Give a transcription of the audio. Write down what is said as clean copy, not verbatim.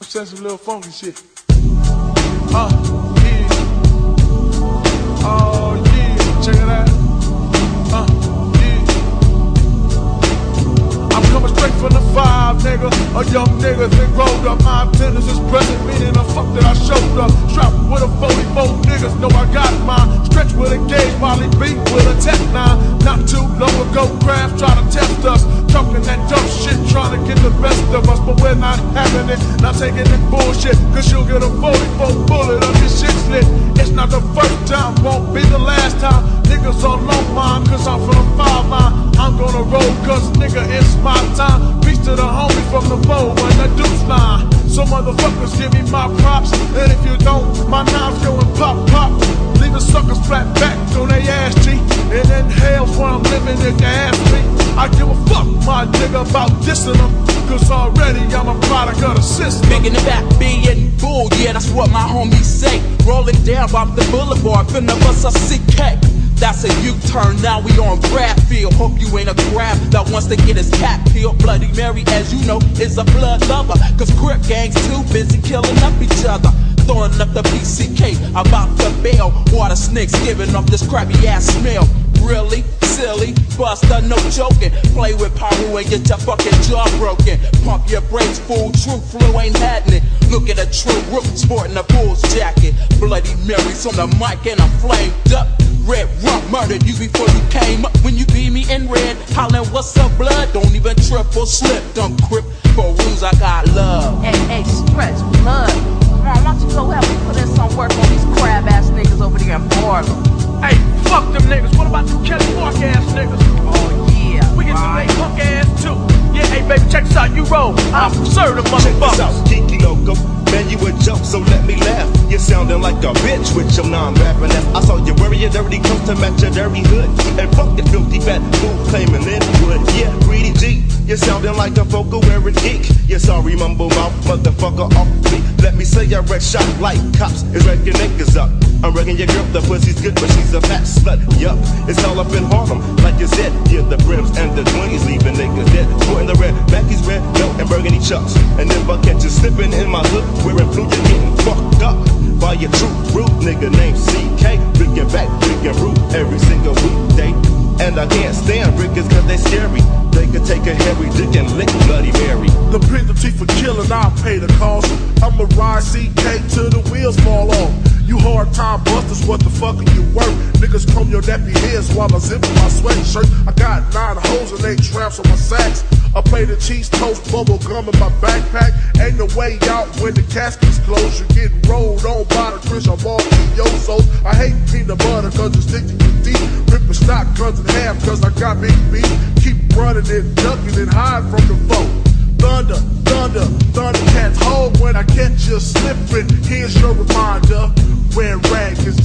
Said some little funky shit. Yeah. Oh, yeah. Check it out. Yeah. I'm coming straight from the 5, nigga. A young nigga that rolled up. My antennas is present, meaning the fuck that I showed up. Strapped with a 44 niggas, know I got mine. Stretched with a gauge, Molly beat with a tech 9. Not too long ago, crabs try to test us. Talking that dumb shit, trying to get the best of us, but we're not having it, not taking it bullshit, cause you'll get a 44 bullet up your shit slit. It's not the first time, won't be the last time. Niggas all on mine, cause I'm from the 5 line. I'm gonna roll, cause nigga, it's my time. Peace to the homie from the bow and the deuce line. So motherfuckers give me my props, and if you don't, my knives going pop, pop. Leaving suckers flat back on their ass cheek. And in hell's where I'm living if they ask me. I give a fuck, my nigga, about dissing them, cause already I'm a product of the system. Big in the back, being bull, yeah, that's what my homies say. Rolling down off the boulevard, finna bust a CK. That's a U-turn, now we on Bradfield. Hope you ain't a crab that wants to get his cat peeled. Bloody Mary, as you know, is a blood lover, cause Crip gangs too busy killing up each other. Throwing up the PCK, about to bail. Water snakes giving off this crappy ass smell. Really? Silly? Buster, no joking. Play with Paru and get your fucking jaw broken. Pump your brakes, fool, true flu ain't happening. Look at a true rook sporting a Bulls jacket. Bloody Mary's on the mic and I'm flamed up. Red rum murdered you before you came up. When you beat me in red, hollering what's up blood? Don't even trip or slip, dumb Crip. For rules I got love. Hey, stretch blood. Come on, why don't you go help me put in some work on these crab ass niggas over there in Barlow? Hey, fuck them niggas. What about them Kelly Park ass niggas? Oh yeah, We get some right. they punk ass too. Yeah, hey baby, check this out. You roll. I'll serve them Check this out, motherfuckers. Kiki Loco. Man, you a joke, so let me laugh. You're sounding like a bitch with your non-rapping ass. I saw you wearing your dirty clothes to match your dirty hood. And fuck the filthy fat fool claiming it would. Yeah, greedy G, you're sounding like a vocal wearing geek. You're sorry, mumble mouth, motherfucker off beat. Let me say I wreck shot like cops is wrecking niggas up. I'm wrecking your girl, the pussy's good, but she's a fat slut. Yup, it's all up in Harlem, like you said. Yeah, the brims and the 20s leaving niggas dead. Sporting the red, Becky's red, belt and burgundy chucks. And if I catch you slipping in my hood, wearing blue, you're getting fucked up by your true rude nigga named CK. Bringing back, bringing root every single weekday. And I can't stand Rickers cause they scary. They could take a hairy dick and lick Bloody Mary. The penalty for killing, I'll pay the cost. I'ma ride CK till the wheels fall off. You hard time busters, what the fuck are you worth? Niggas comb your nappy heads while I zip in my sweatshirt. I got 9 hoes and 8 traps on my sacks. I play the cheese toast, bubble gum in my backpack. Ain't no way out when the casket's closed. You're getting rolled on by the Chris, I'm all Yosos. I hate peanut butter cause it's sticky and deep. Ripping shotguns in half cause I got big beef. Keep running and ducking and hide from the foe. Thunder, thunder, thunder cats hold when I catch you slipping. Here's your reminder, wear rag is